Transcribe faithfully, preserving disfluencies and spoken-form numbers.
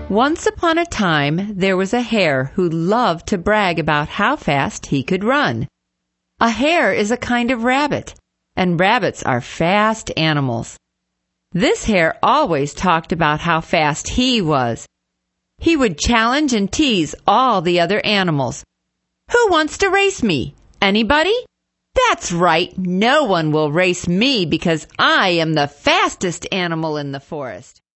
Once upon a time, there was a hare who loved to brag about how fast he could run. A hare is a kind of rabbit, and rabbits are fast animals. This hare always talked about how fast he was. He would challenge and tease all the other animals. "Who wants to race me? Anybody? That's right, no one will race me because I am the fastest animal in the forest."